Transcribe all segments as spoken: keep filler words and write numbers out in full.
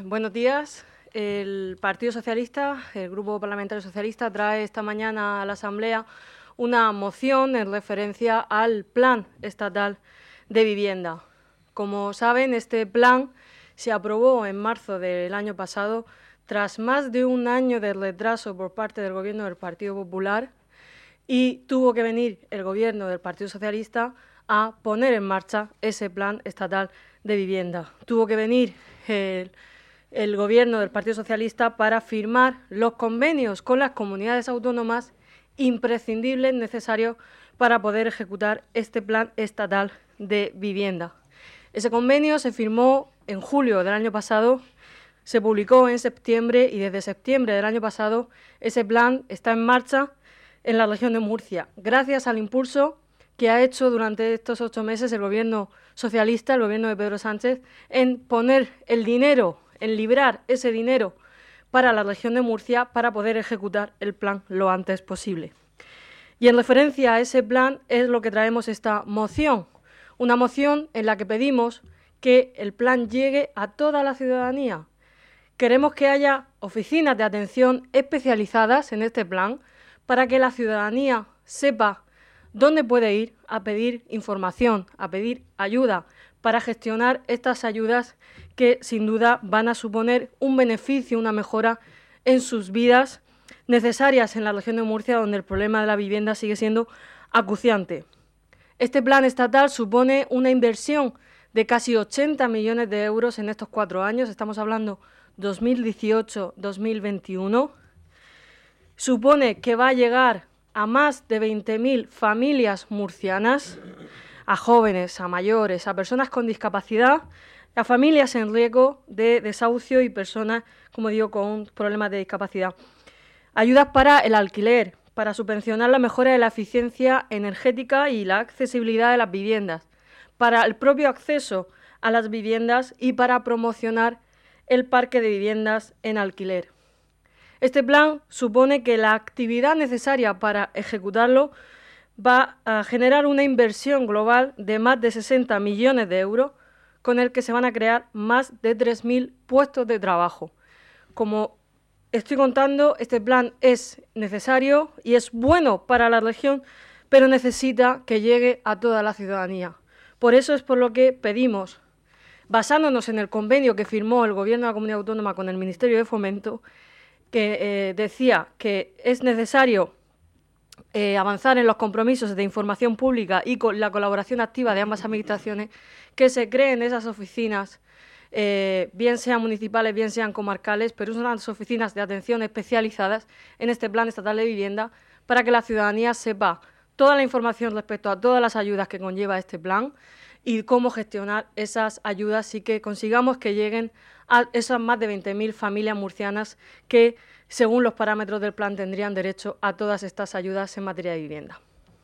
buenos días. El Partido Socialista, el Grupo Parlamentario Socialista, trae esta mañana a la Asamblea una moción en referencia al Plan Estatal de Vivienda. Como saben, este plan se aprobó en marzo del año pasado tras más de un año de retraso por parte del Gobierno del Partido Popular y tuvo que venir el Gobierno del Partido Socialista a poner en marcha ese Plan Estatal de Vivienda. Tuvo que venir el, el Gobierno del Partido Socialista para firmar los convenios con las comunidades autónomas imprescindibles necesarios para poder ejecutar este Plan Estatal de Vivienda. Ese convenio se firmó en julio del año pasado, se publicó en septiembre y desde septiembre del año pasado ese plan está en marcha en la región de Murcia, gracias al impulso que ha hecho durante estos ocho meses el Gobierno socialista, el Gobierno de Pedro Sánchez, en poner el dinero, en librar ese dinero para la región de Murcia para poder ejecutar el plan lo antes posible. Y en referencia a ese plan es lo que traemos esta moción, una moción en la que pedimos que el plan llegue a toda la ciudadanía. Queremos que haya oficinas de atención especializadas en este plan para que la ciudadanía sepa dónde puede ir a pedir información, a pedir ayuda para gestionar estas ayudas que sin duda van a suponer un beneficio, una mejora en sus vidas necesarias en la región de Murcia, donde el problema de la vivienda sigue siendo acuciante. Este plan estatal supone una inversión de casi ochenta millones de euros en estos cuatro años, estamos hablando dos mil dieciocho dos mil veintiuno, supone que va a llegar a más de veinte mil familias murcianas, a jóvenes, a mayores, a personas con discapacidad, a familias en riesgo de desahucio y personas, como digo, con problemas de discapacidad. Ayudas para el alquiler, para subvencionar la mejora de la eficiencia energética y la accesibilidad de las viviendas, para el propio acceso a las viviendas y para promocionar el parque de viviendas en alquiler. Este plan supone que la actividad necesaria para ejecutarlo va a generar una inversión global de más de sesenta millones de euros, con el que se van a crear más de tres mil puestos de trabajo. Como estoy contando, este plan es necesario y es bueno para la región, pero necesita que llegue a toda la ciudadanía. Por eso es por lo que pedimos, basándonos en el convenio que firmó el Gobierno de la Comunidad Autónoma con el Ministerio de Fomento, que eh, decía que es necesario eh, avanzar en los compromisos de información pública y con la colaboración activa de ambas administraciones, que se creen esas oficinas, eh, bien sean municipales, bien sean comarcales, pero son las oficinas de atención especializadas en este Plan Estatal de Vivienda para que la ciudadanía sepa toda la información respecto a todas las ayudas que conlleva este plan y cómo gestionar esas ayudas y que consigamos que lleguen a esas más de veinte mil familias murcianas que, según los parámetros del plan, tendrían derecho a todas estas ayudas en materia de vivienda.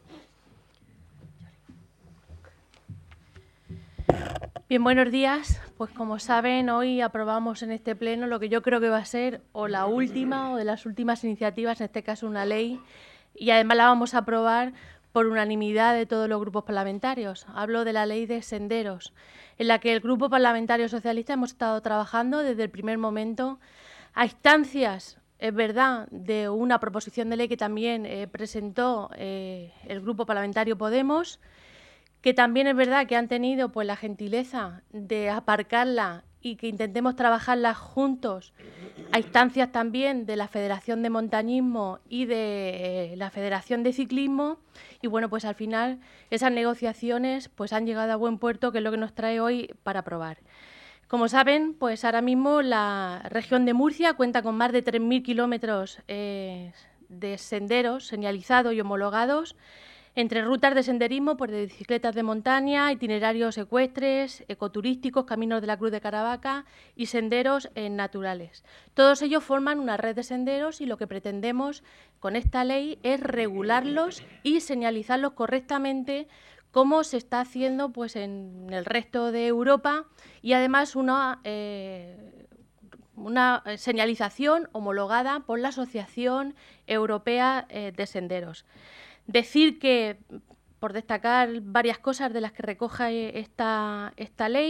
Bien, buenos días. Pues como saben, hoy aprobamos en este pleno lo que yo creo que va a ser o la última o de las últimas iniciativas, en este caso una ley, y además la vamos a aprobar por unanimidad de todos los grupos parlamentarios. Hablo de la Ley de Senderos, en la que el Grupo Parlamentario Socialista hemos estado trabajando desde el primer momento a instancias, es verdad, de una proposición de ley que también eh, presentó eh, el Grupo Parlamentario Podemos, que también es verdad que han tenido pues la gentileza de aparcarla y que intentemos trabajarla juntos a instancias también de la Federación de Montañismo y de eh, la Federación de Ciclismo. Y bueno, pues al final esas negociaciones pues han llegado a buen puerto, que es lo que nos trae hoy para aprobar. Como saben, pues ahora mismo la región de Murcia cuenta con más de tres mil kilómetros eh, de senderos señalizados y homologados, entre rutas de senderismo, pues de bicicletas de montaña, itinerarios ecuestres, ecoturísticos, caminos de la Cruz de Caravaca y senderos eh, naturales. Todos ellos forman una red de senderos y lo que pretendemos con esta ley es regularlos y señalizarlos correctamente, como se está haciendo pues, en el resto de Europa, y además una, eh, una señalización homologada por la Asociación Europea eh, de Senderos. Decir que, por destacar varias cosas de las que recoge esta, esta ley,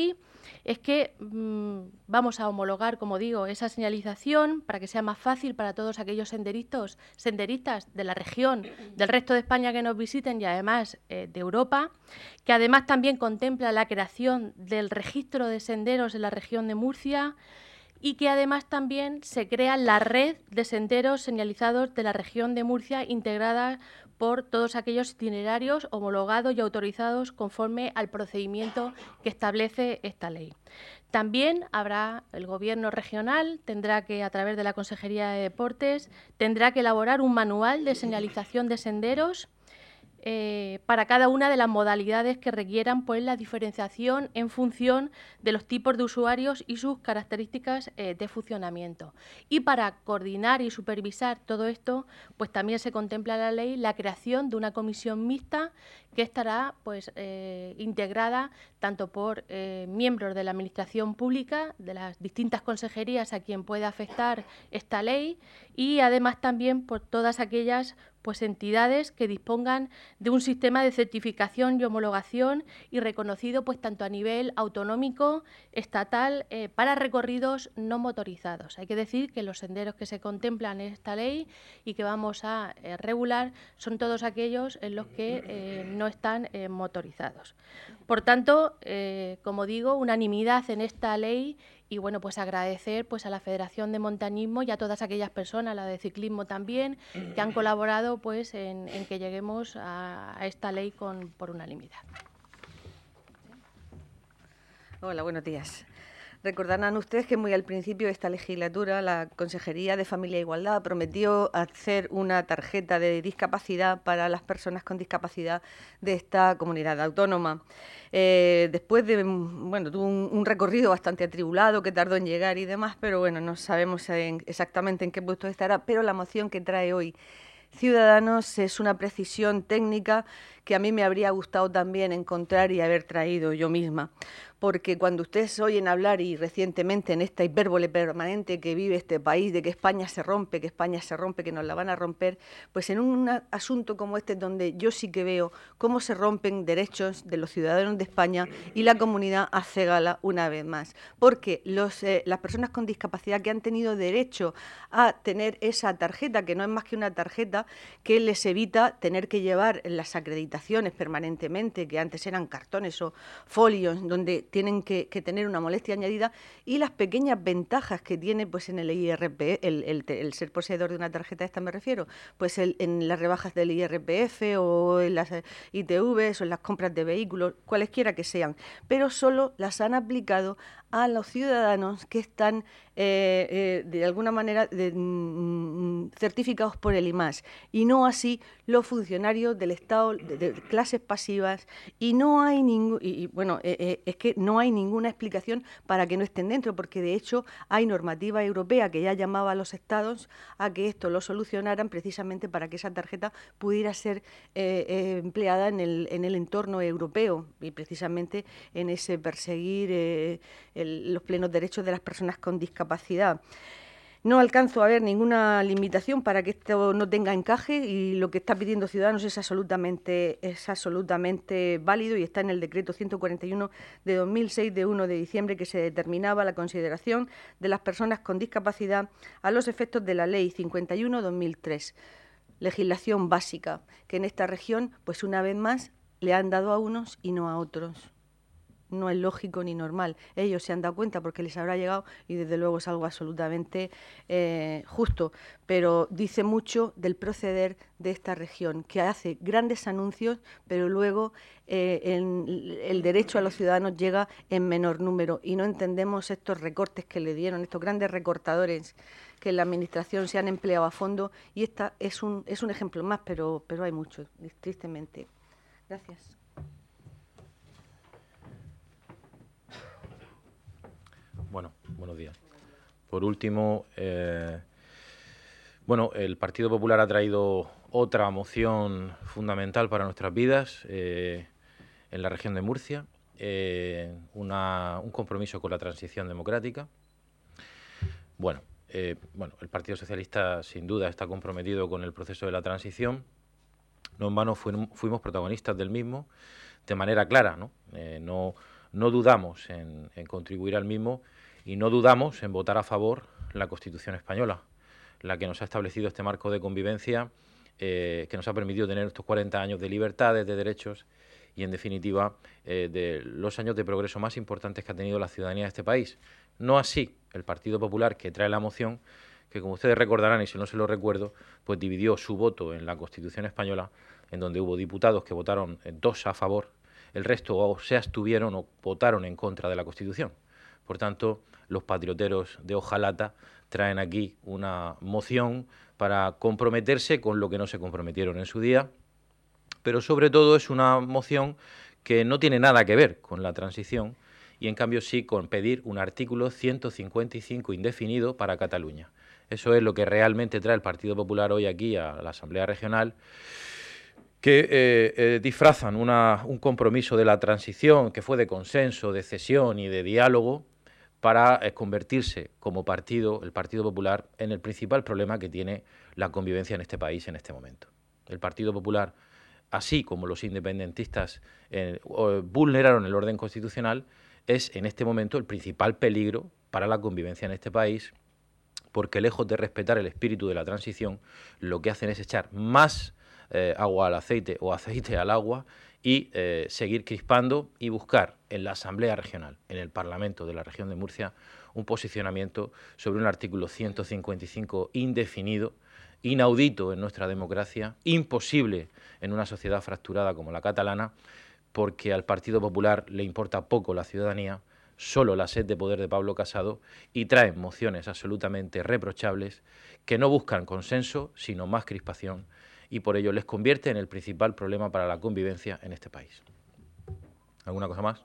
es que mmm, vamos a homologar, como digo, esa señalización para que sea más fácil para todos aquellos senderistas, senderistas de la región, del resto de España que nos visiten y además eh, de Europa, que además también contempla la creación del registro de senderos en la región de Murcia, y que además también se crea la red de senderos señalizados de la región de Murcia, integrada por todos aquellos itinerarios homologados y autorizados conforme al procedimiento que establece esta ley. También habrá el Gobierno regional, tendrá que, a través de la Consejería de Deportes, tendrá que elaborar un manual de señalización de senderos Eh, para cada una de las modalidades que requieran pues, la diferenciación en función de los tipos de usuarios y sus características eh, de funcionamiento. Y para coordinar y supervisar todo esto, pues también se contempla en la ley la creación de una comisión mixta que estará pues, eh, integrada tanto por eh, miembros de la Administración Pública, de las distintas consejerías a quien puede afectar esta ley, y además también por todas aquellas pues entidades que dispongan de un sistema de certificación y homologación y reconocido pues tanto a nivel autonómico, estatal, eh, para recorridos no motorizados. Hay que decir que los senderos que se contemplan en esta ley y que vamos a eh, regular son todos aquellos en los que eh, no están eh, motorizados. Por tanto, eh, como digo, unanimidad en esta ley. Y bueno, pues agradecer pues a la Federación de Montañismo y a todas aquellas personas, la de ciclismo también, que han colaborado pues en, en que lleguemos a, a esta ley con, por unanimidad. Hola, buenos días. Recordarán ustedes que muy al principio de esta legislatura la Consejería de Familia e Igualdad prometió hacer una tarjeta de discapacidad para las personas con discapacidad de esta comunidad autónoma. Eh, después de, bueno, tuvo un, un recorrido bastante atribulado que tardó en llegar y demás, pero bueno, no sabemos en, exactamente en qué puesto estará, pero la moción que trae hoy Ciudadanos es una precisión técnica que a mí me habría gustado también encontrar y haber traído yo misma. Porque cuando ustedes oyen hablar, y recientemente en esta hipérbole permanente que vive este país, de que España se rompe, que España se rompe, que nos la van a romper, pues en un asunto como este, donde yo sí que veo cómo se rompen derechos de los ciudadanos de España, y la comunidad hace gala una vez más. Porque los, eh, las personas con discapacidad que han tenido derecho a tener esa tarjeta, que no es más que una tarjeta, que les evita tener que llevar las acreditaciones permanentemente, que antes eran cartones o folios, donde tienen que, que tener una molestia añadida, y las pequeñas ventajas que tiene pues en el I R P F, el, el, el ser poseedor de una tarjeta esta me refiero, pues el, en las rebajas del I R P F o en las I T Vs o en las compras de vehículos, cualesquiera que sean, pero solo las han aplicado a los ciudadanos que están eh, eh, de alguna manera de, mm, certificados por el I M A S, y no así los funcionarios del Estado de, de clases pasivas, y no hay ningún y, y bueno eh, eh, es que no hay ninguna explicación para que no estén dentro, porque de hecho hay normativa europea que ya llamaba a los estados a que esto lo solucionaran precisamente para que esa tarjeta pudiera ser eh, eh, empleada en el, en el entorno europeo, y precisamente en ese perseguir eh, el, los plenos derechos de las personas con discapacidad. No alcanzo a ver ninguna limitación para que esto no tenga encaje, y lo que está pidiendo Ciudadanos es absolutamente, es absolutamente válido, y está en el decreto ciento cuarenta y uno de dos mil seis de uno de diciembre, que se determinaba la consideración de las personas con discapacidad a los efectos de la Ley cincuenta y uno barra dos mil tres. Legislación básica que en esta región, pues una vez más, le han dado a unos y no a otros. No es lógico ni normal. Ellos se han dado cuenta porque les habrá llegado, y desde luego es algo absolutamente eh, justo, pero dice mucho del proceder de esta región, que hace grandes anuncios, pero luego eh, en, el derecho a los ciudadanos llega en menor número, y no entendemos estos recortes que le dieron, estos grandes recortadores que en la Administración se han empleado a fondo, y esta es un, es un ejemplo más, pero, pero hay muchos, tristemente. Gracias. Bueno, buenos días. Por último, eh, bueno, el Partido Popular ha traído otra moción fundamental para nuestras vidas eh, en la región de Murcia, eh, una, un compromiso con la transición democrática. Bueno, eh, bueno, el Partido Socialista sin duda está comprometido con el proceso de la transición. No en vano fuimos, fuimos protagonistas del mismo de manera clara, ¿no? Eh, no no dudamos en, en contribuir al mismo y no dudamos en votar a favor la Constitución española, la que nos ha establecido este marco de convivencia, eh, que nos ha permitido tener estos cuarenta años de libertades, de derechos y, en definitiva, eh, de los años de progreso más importantes que ha tenido la ciudadanía de este país. No así el Partido Popular, que trae la moción, que, como ustedes recordarán, y si no se lo recuerdo, pues dividió su voto en la Constitución española, en donde hubo diputados que votaron eh, dos a favor, el resto o se abstuvieron o votaron en contra de la Constitución. Por tanto, los patrioteros de hojalata traen aquí una moción para comprometerse con lo que no se comprometieron en su día, pero sobre todo es una moción que no tiene nada que ver con la transición y en cambio sí con pedir un artículo ciento cincuenta y cinco indefinido para Cataluña. Eso es lo que realmente trae el Partido Popular hoy aquí a la Asamblea Regional, que eh, eh, disfrazan una, un compromiso de la transición que fue de consenso, de cesión y de diálogo para eh, convertirse como partido, el Partido Popular, en el principal problema que tiene la convivencia en este país en este momento. El Partido Popular, así como los independentistas eh, vulneraron el orden constitucional, es en este momento el principal peligro para la convivencia en este país, porque lejos de respetar el espíritu de la transición, lo que hacen es echar más eh, agua al aceite o aceite al agua y eh, seguir crispando y buscar en la Asamblea Regional, en el Parlamento de la región de Murcia, un posicionamiento sobre un artículo ciento cincuenta y cinco indefinido, inaudito en nuestra democracia, imposible en una sociedad fracturada como la catalana, porque al Partido Popular le importa poco la ciudadanía, solo la sed de poder de Pablo Casado, y traen mociones absolutamente reprochables que no buscan consenso, sino más crispación, y por ello les convierte en el principal problema para la convivencia en este país. ¿Alguna cosa más?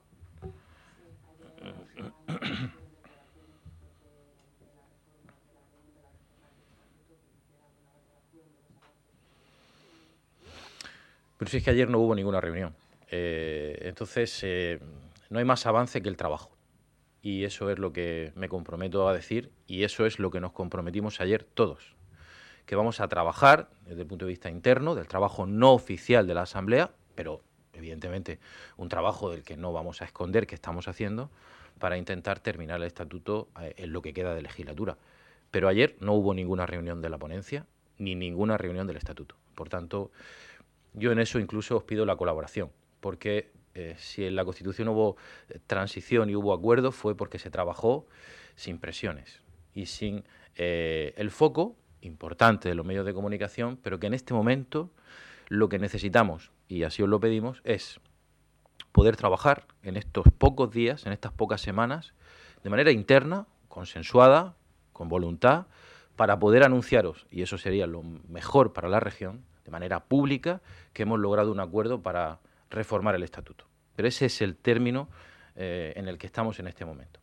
Pero si es que ayer no hubo ninguna reunión. Eh, entonces, eh, no hay más avance que el trabajo. Y eso es lo que me comprometo a decir, y eso es lo que nos comprometimos ayer todos. Que vamos a trabajar desde el punto de vista interno, del trabajo no oficial de la Asamblea, pero evidentemente un trabajo del que no vamos a esconder que estamos haciendo, para intentar terminar el estatuto en lo que queda de legislatura. Pero ayer no hubo ninguna reunión de la ponencia, ni ninguna reunión del estatuto. Por tanto, yo en eso incluso os pido la colaboración, porque eh, si en la Constitución hubo transición y hubo acuerdo, fue porque se trabajó sin presiones y sin eh, el foco importante de los medios de comunicación, pero que en este momento lo que necesitamos, y así os lo pedimos, es poder trabajar en estos pocos días, en estas pocas semanas, de manera interna, consensuada, con voluntad, para poder anunciaros, y eso sería lo mejor para la región, de manera pública, que hemos logrado un acuerdo para reformar el estatuto. Pero ese es el término eh, en el que estamos en este momento.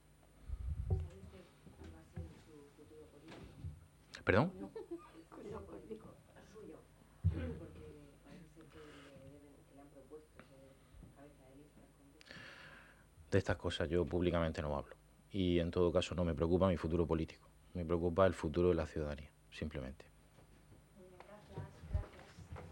¿Perdón? De estas cosas yo públicamente no hablo. Y en todo caso no me preocupa mi futuro político. Me preocupa el futuro de la ciudadanía, simplemente.